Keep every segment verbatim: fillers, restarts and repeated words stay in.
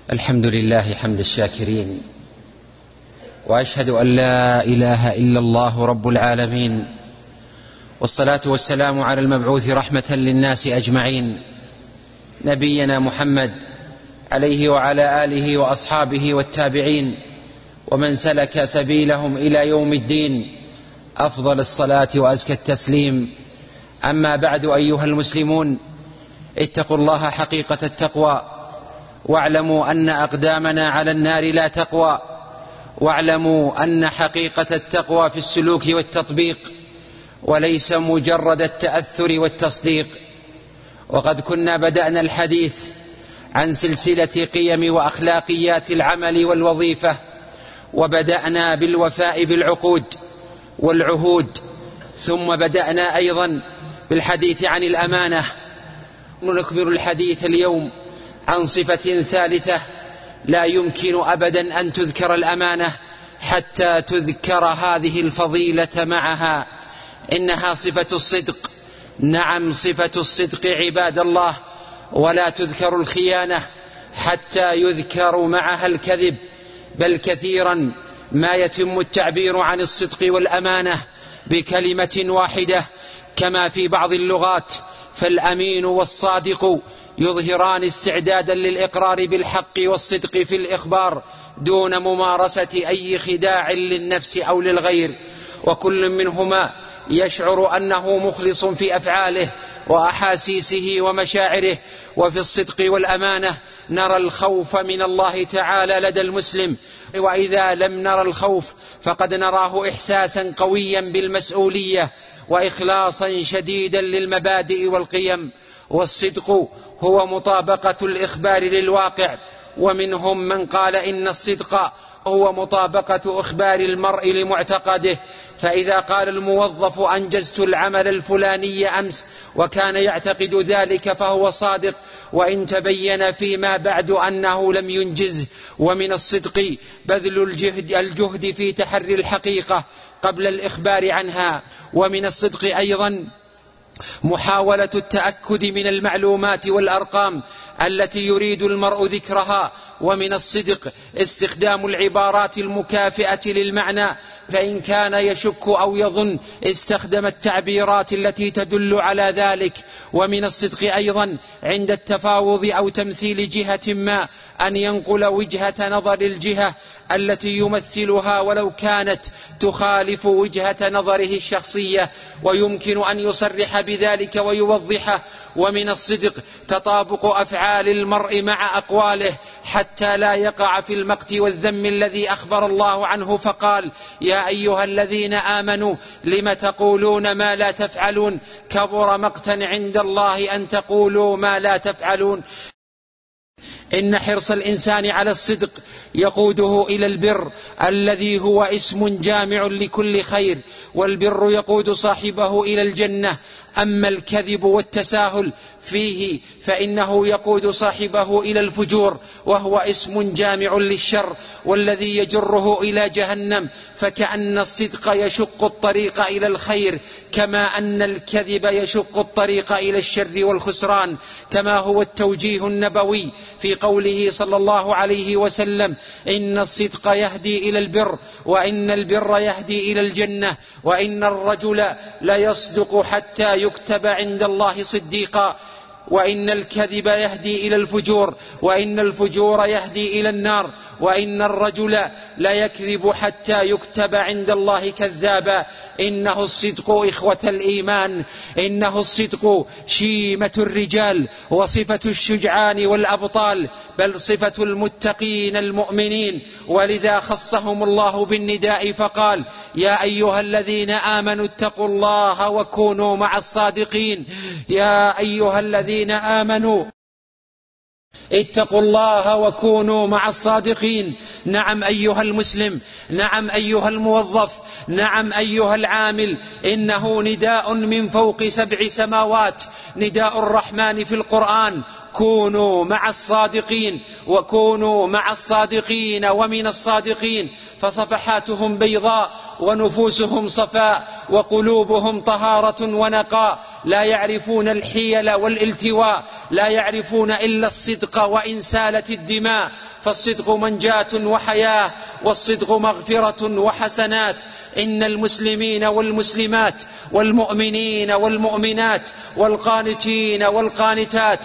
الحمد لله حمد الشاكرين، وأشهد أن لا إله إلا الله رب العالمين، والصلاة والسلام على المبعوث رحمة للناس أجمعين، نبينا محمد عليه وعلى آله وأصحابه والتابعين ومن سلك سبيلهم إلى يوم الدين. أفضل الصلاة وأزكى التسليم. أما بعد، أيها المسلمون، اتقوا الله حقيقة التقوى، واعلموا أن أقدامنا على النار لا تقوى، واعلموا أن حقيقة التقوى في السلوك والتطبيق، وليس مجرد التأثر والتصديق. وقد كنا بدأنا الحديث عن سلسلة قيم وأخلاقيات العمل والوظيفة، وبدأنا بالوفاء بالعقود والعهود، ثم بدأنا أيضا بالحديث عن الأمانة. نكمل الحديث اليوم عن صفة ثالثة لا يمكن أبدا أن تذكر الأمانة حتى تذكر هذه الفضيلة معها، إنها صفة الصدق. نعم، صفة الصدق عباد الله، ولا تذكر الخيانة حتى يذكر معها الكذب، بل كثيرا ما يتم التعبير عن الصدق والأمانة بكلمة واحدة، كما في بعض اللغات، فالأمين والصادق يظهران استعدادا للإقرار بالحق والصدق في الإخبار دون ممارسة أي خداع للنفس أو للغير، وكل منهما يشعر أنه مخلص في أفعاله وأحاسيسه ومشاعره. وفي الصدق والأمانة نرى الخوف من الله تعالى لدى المسلم، وإذا لم نرى الخوف فقد نراه إحساسا قويا بالمسؤولية وإخلاصا شديدا للمبادئ والقيم. والصدق هو مطابقة الإخبار للواقع، ومنهم من قال إن الصدق هو مطابقة إخبار المرء لمعتقده، فإذا قال الموظف أنجزت العمل الفلاني أمس وكان يعتقد ذلك فهو صادق، وإن تبين فيما بعد أنه لم ينجزه. ومن الصدق بذل الجهد, الجهد في تحري الحقيقة قبل الإخبار عنها. ومن الصدق أيضا محاولة التأكد من المعلومات والأرقام التي يريد المرء ذكرها. ومن الصدق استخدام العبارات المكافئة للمعنى، فإن كان يشك أو يظن استخدم التعبيرات التي تدل على ذلك. ومن الصدق أيضا عند التفاوض أو تمثيل جهة ما أن ينقل وجهة نظر الجهة التي يمثلها ولو كانت تخالف وجهة نظره الشخصية، ويمكن أن يصرح بذلك ويوضحه. ومن الصدق تطابق أفعال المرء مع أقواله حتى لا يقع في المقت والذم الذي أخبر الله عنه فقال: يا أيها الذين آمنوا لم تقولون ما لا تفعلون، كبر مقتا عند الله أن تقولوا ما لا تفعلون. إن حرص الإنسان على الصدق يقوده إلى البر الذي هو اسم جامع لكل خير، والبر يقود صاحبه إلى الجنة. أما الكذب والتساهل فيه فإنه يقود صاحبه إلى الفجور، وهو اسم جامع للشر والذي يجره إلى جهنم. فكأن الصدق يشق الطريق إلى الخير، كما أن الكذب يشق الطريق إلى الشر والخسران، كما هو التوجيه النبوي في قوله صلى الله عليه وسلم: إن الصدق يهدي إلى البر، وإن البر يهدي إلى الجنة، وإن الرجل ليصدق حتى يكتب عند الله صديقا، وإن الكذب يهدي إلى الفجور، وإن الفجور يهدي إلى النار، وإن الرجل لا يكذب حتى يكتب عند الله كذابا. إنه الصدق إخوة الإيمان، إنه الصدق شيمة الرجال وصفة الشجعان والأبطال، بل صفة المتقين المؤمنين، ولذا خصهم الله بالنداء فقال: يا أيها الذين آمنوا اتقوا الله وكونوا مع الصادقين. يا أيها الذين آمنوا اتقوا الله وكونوا مع الصادقين. نعم أيها المسلم، نعم أيها الموظف، نعم أيها العامل، إنه نداء من فوق سبع سماوات، نداء الرحمن في القرآن: كونوا مع الصادقين، وكونوا مع الصادقين ومن الصادقين. فصفحاتهم بيضاء ونفوسهم صفاء وقلوبهم طهارة ونقاء، لا يعرفون الحيل والالتواء، لا يعرفون إلا الصدق وإن سالت الدماء، فالصدق منجاة وحياة، والصدق مغفرة وحسنات. إن المسلمين والمسلمات والمؤمنين والمؤمنات والقانتين والقانتات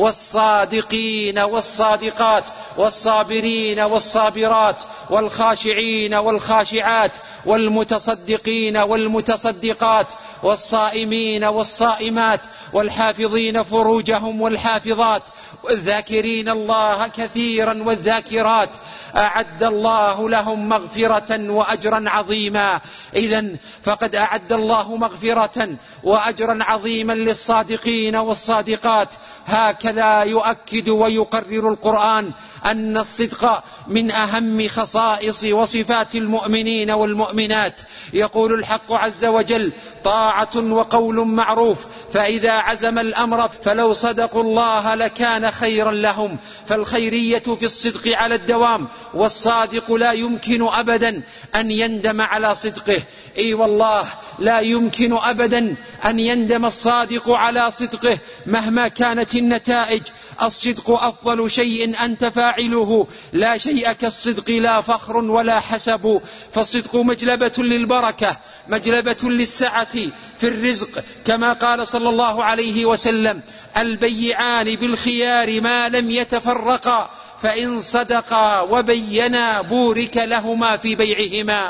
والصادقين والصادقات والصابرين والصابرات والخاشعين والخاشعات والمتصدقين والمتصدقات والصائمين والصائمات والحافظين فروجهم والحافظات والذاكرين الله كثيرا والذاكرات أعد الله لهم مغفرة وأجرا عظيما. إذن فقد أعد الله مغفرة وأجرا عظيما للصادقين والصادقات. هكذا يؤكد ويقرر القرآن أن الصدق من أهم خصائص وصفات المؤمنين والمؤمنات. يقول الحق عز وجل: طاعة وقول معروف، فإذا عزم الأمر فلو صدقوا الله لكان خيرا لهم. فالخيرية في الصدق على الدوام، والصادق لا يمكن أبدا أن يندم على صدقه. إي والله لا يمكن أبدا أن يندم الصادق على صدقه مهما كانت النتائج. الصدق أفضل شيء أنت فاعله، لا شيء كالصدق، لا فخر ولا حسب. فالصدق مجلبة للبركة، مجلبة للسعة في الرزق، كما قال صلى الله عليه وسلم: البيعان بالخيار ما لم يتفرقا، فإن صدقا وبينا بورك لهما في بيعهما،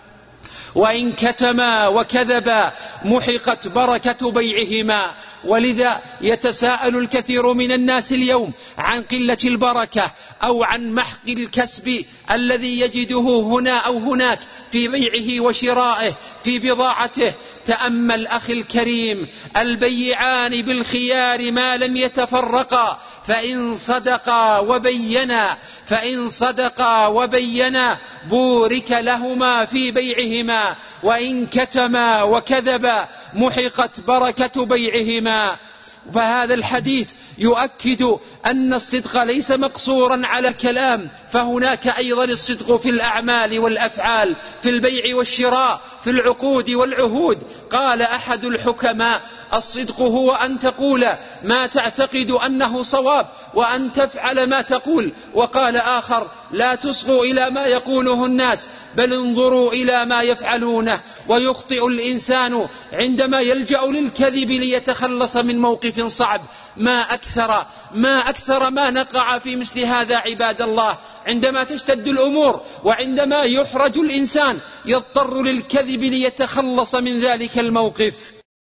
وإن كتما وكذبا محقت بركة بيعهما. ولذا يتساءل الكثير من الناس اليوم عن قلة البركة أو عن محق الكسب الذي يجده هنا أو هناك في بيعه وشرائه في بضاعته. تأمل أخي الكريم: البيعان بالخيار ما لم يتفرقا، فإن صدقا وبينا فإن صدقا وبينا بورك لهما في بيعهما، وإن كتما وكذبا محقت بركة بيعهما. فهذا الحديث يؤكد أن الصدق ليس مقصورا على كلام، فهناك أيضا الصدق في الأعمال والأفعال، في البيع والشراء، في العقود والعهود. قال أحد الحكماء: الصدق هو أن تقول ما تعتقد أنه صواب وأن تفعل ما تقول. وقال آخر: لا تصغوا إلى ما يقوله الناس، بل انظروا إلى ما يفعلونه. ويخطئ الإنسان عندما يلجأ للكذب ليتخلص من موقف صعب. ما أكثر ما أكثر ما نقع في مثل هذا عباد الله، عندما تشتد الأمور وعندما يحرج الإنسان يضطر للكذب ليتخلص من ذلك الموقف.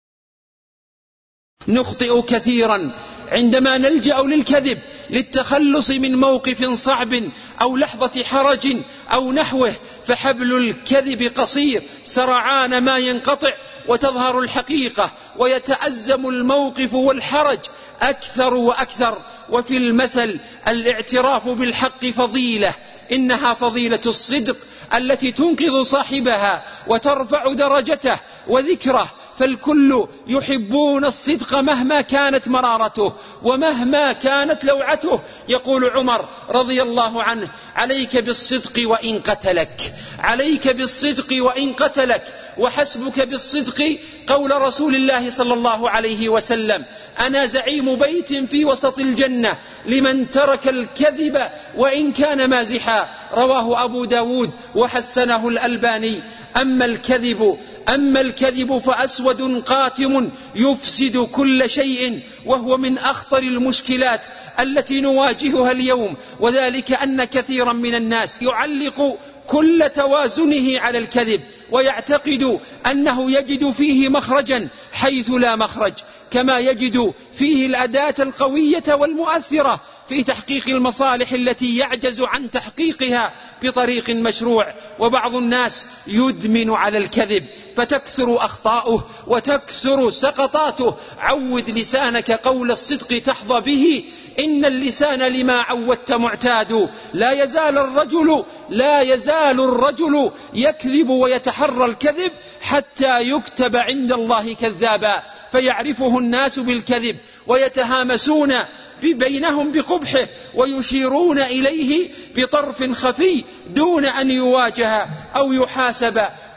نخطئ كثيرا عندما نلجأ للكذب للتخلص من موقف صعب أو لحظة حرج أو نحوه، فحبل الكذب قصير سرعان ما ينقطع، وتظهر الحقيقة ويتأزم الموقف والحرج أكثر وأكثر. وفي المثل: الاعتراف بالحق فضيلة، إنها فضيلة الصدق التي تنقذ صاحبها وترفع درجته وذكره. فالكل يحبون الصدق مهما كانت مرارته ومهما كانت لوعته. يقول عمر رضي الله عنه: عليك بالصدق وإن قتلك، عليك بالصدق وإن قتلك، وحسبك بالصدق قول رسول الله صلى الله عليه وسلم: أنا زعيم بيت في وسط الجنة لمن ترك الكذب وإن كان مازحا. رواه أبو داود وحسنه الألباني. أما الكذب أما الكذب فأسود قاتم يفسد كل شيء، وهو من أخطر المشكلات التي نواجهها اليوم. وذلك أن كثيرا من الناس يعلق كل توازنه على الكذب، ويعتقد أنه يجد فيه مخرجا حيث لا مخرج، كما يجد فيه الأداة القوية والمؤثرة في تحقيق المصالح التي يعجز عن تحقيقها بطريق مشروع. وبعض الناس يدمن على الكذب فتكثر أخطاؤه وتكثر سقطاته. عود لسانك قول الصدق تحظى به، إن اللسان لما عودت معتاد. لا يزال الرجل لا يزال الرجل يكذب ويتحرى الكذب حتى يكتب عند الله كذابا، فيعرفه الناس بالكذب ويتهامسون بينهم بقبحه ويشيرون إليه بطرف خفي دون أن يواجه أو يحاسب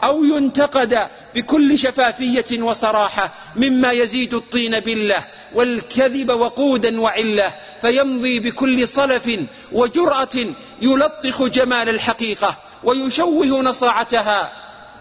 أو ينتقد بكل شفافية وصراحة مما يزيد الطين بلة والكذب وقودا وعلة، فيمضي بكل صلف وجرأة يلطخ جمال الحقيقة ويشوه نصاعتها،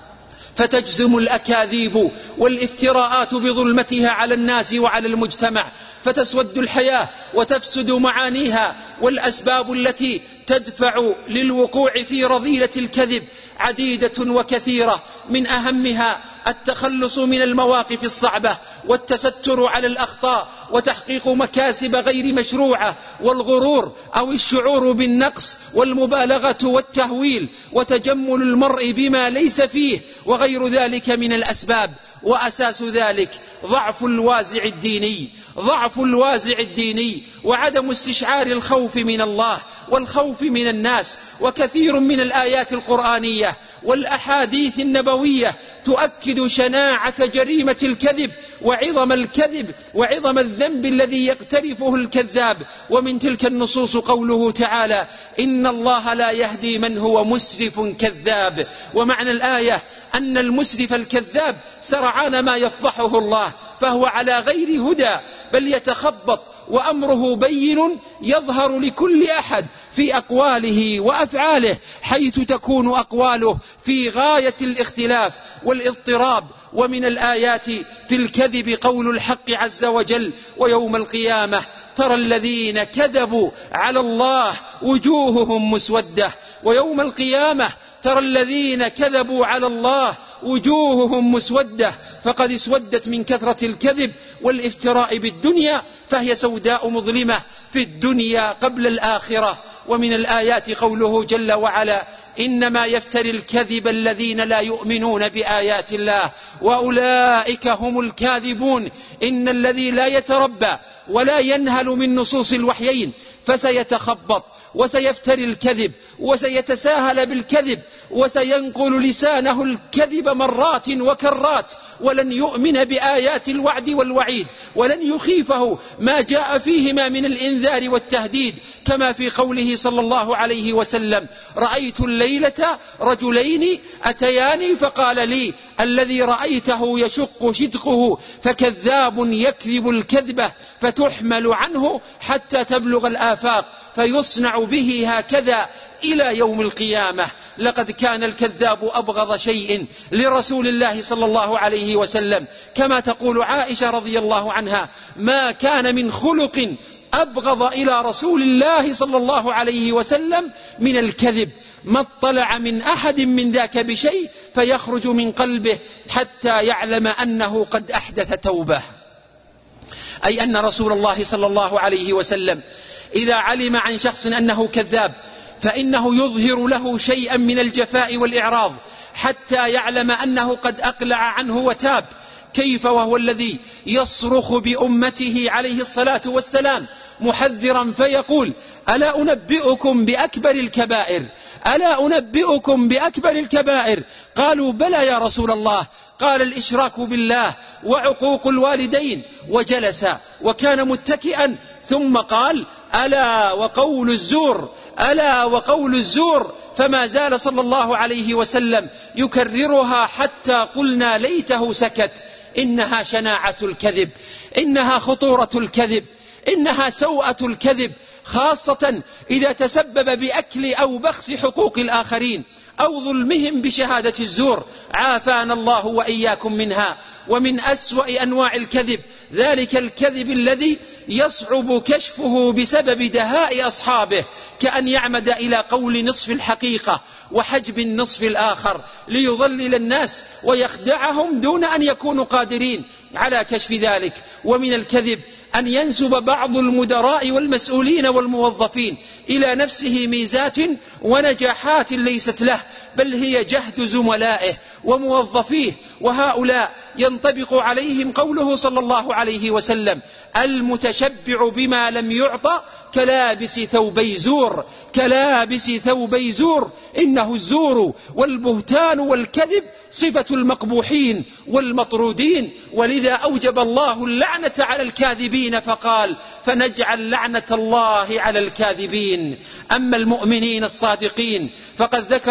فتجزم الأكاذيب والافتراءات بظلمتها على الناس وعلى المجتمع، فتسود الحياة وتفسد معانيها. والأسباب التي تدفع للوقوع في رذيلة الكذب عديدة وكثيرة، من أهمها التخلص من المواقف الصعبة والتستر على الأخطاء وتحقيق مكاسب غير مشروعة، والغرور أو الشعور بالنقص والمبالغة والتهويل وتجمل المرء بما ليس فيه وغير ذلك من الأسباب. وأساس ذلك ضعف الوازع الديني ضعف الوازع الديني وعدم استشعار الخوف من الله والخوف من الناس. وكثير من الآيات القرآنية والأحاديث النبوية تؤكد شناعة جريمة الكذب وعظم الكذب وعظم الذنب الذي يقترفه الكذاب. ومن تلك النصوص قوله تعالى: إن الله لا يهدي من هو مسرف كذاب. ومعنى الآية أن المسرف الكذاب سرعان ما يفضحه الله، فهو على غير هدى بل يتخبط، وأمره بين يظهر لكل أحد في أقواله وأفعاله، حيث تكون أقواله في غاية الاختلاف والاضطراب. ومن الآيات في الكذب قول الحق عز وجل: ويوم القيامة ترى الذين كذبوا على الله وجوههم مسودة. ويوم القيامة ترى الذين كذبوا على الله وجوههم مسودة، فقد اسودت من كثرة الكذب والافتراء بالدنيا، فهي سوداء مظلمة في الدنيا قبل الآخرة. ومن الآيات قوله جل وعلا: إنما يفتري الكذب الذين لا يؤمنون بآيات الله وأولئك هم الكاذبون. إن الذي لا يتربى ولا ينهل من نصوص الوحيين فسيتخبط وسيفتري الكذب وسيتساهل بالكذب وسينقل لسانه الكذب مرات وكرات، ولن يؤمن بآيات الوعد والوعيد، ولن يخيفه ما جاء فيهما من الإنذار والتهديد، كما في قوله صلى الله عليه وسلم: رأيت الليلة رجلين أتياني فقال لي: الذي رأيته يشق شدقه فكذاب يكذب الكذبة فتحمل عنه حتى تبلغ الآفاق فيصنع به هكذا إلى يوم القيامة. لقد كان الكذاب أبغض شيء لرسول الله صلى الله عليه وسلم، كما تقول عائشة رضي الله عنها: ما كان من خلق أبغض إلى رسول الله صلى الله عليه وسلم من الكذب، ما اطلع من أحد من ذاك بشيء فيخرج من قلبه حتى يعلم أنه قد أحدث توبة. أي أن رسول الله صلى الله عليه وسلم إذا علم عن شخص أنه كذاب فإنه يظهر له شيئا من الجفاء والإعراض حتى يعلم أنه قد أقلع عنه وتاب. كيف وهو الذي يصرخ بأمته عليه الصلاة والسلام محذرا فيقول: ألا أنبئكم بأكبر الكبائر ألا أنبئكم بأكبر الكبائر قالوا: بلى يا رسول الله. قال: الإشراك بالله وعقوق الوالدين. وجلس وكان متكئا ثم قال: ألا وقول الزور ألا وقول الزور. فما زال صلى الله عليه وسلم يكررها حتى قلنا ليته سكت. إنها شناعة الكذب، إنها خطورة الكذب، إنها سوءة الكذب، خاصة إذا تسبب بأكل أو بخس حقوق الآخرين أو ظلمهم بشهادة الزور، عافانا الله وإياكم منها. ومن أسوأ أنواع الكذب ذلك الكذب الذي يصعب كشفه بسبب دهاء أصحابه، كأن يعمد إلى قول نصف الحقيقة وحجب النصف الآخر ليضلل الناس ويخدعهم دون أن يكونوا قادرين على كشف ذلك. ومن الكذب أن ينسب بعض المدراء والمسؤولين والموظفين إلى نفسه ميزات ونجاحات ليست له، بل هي جهد زملائه وموظفيه، وهؤلاء ينطبق عليهم قوله صلى الله عليه وسلم: المتشبع بما لم يعطى كلابس ثوبي زور كلابس ثوبي زور. إنه الزور والبهتان والكذب صفة المقبوحين والمطرودين، ولذا أوجب الله اللعنة على الكاذبين فقال: فنجعل لعنة الله على الكاذبين. أما المؤمنين الصادقين فقد ذكر سبحانه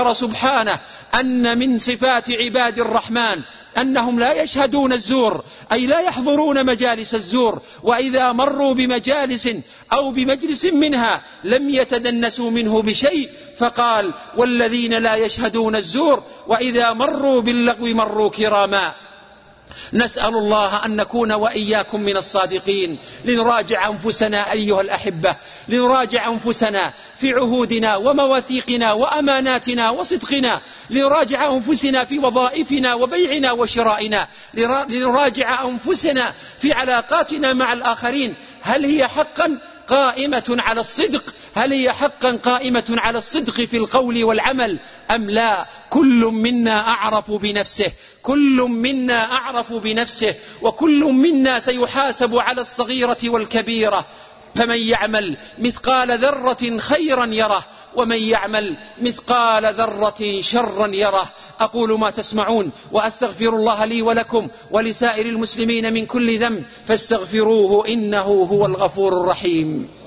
سبحانه أن من صفات عباد الرحمن أنهم لا يشهدون الزور، أي لا يحضرون مجالس الزور، وإذا مروا بمجالس أو بمجلس منها لم يتدنسوا منه بشيء، فقال والذين لا يشهدون الزور وإذا مروا باللغو مروا كراما. نسأل الله أن نكون وإياكم من الصادقين. لنراجع أنفسنا أيها الأحبة، لنراجع أنفسنا في عهودنا ومواثيقنا وأماناتنا وصدقنا، لنراجع أنفسنا في وظائفنا وبيعنا وشرائنا، لنراجع أنفسنا في علاقاتنا مع الآخرين، هل هي حقا قائمة على الصدق؟ هل هي حقا قائمة على الصدق في القول والعمل أم لا؟ كل منا أعرف بنفسه، كل منا أعرف بنفسه، وكل منا سيحاسب على الصغيرة والكبيرة. فمن يعمل مثقال ذرة خيرا يره، ومن يعمل مثقال ذرة شرا يره. أقول ما تسمعون وأستغفر الله لي ولكم ولسائر المسلمين من كل ذنب، فاستغفروه إنه هو الغفور الرحيم.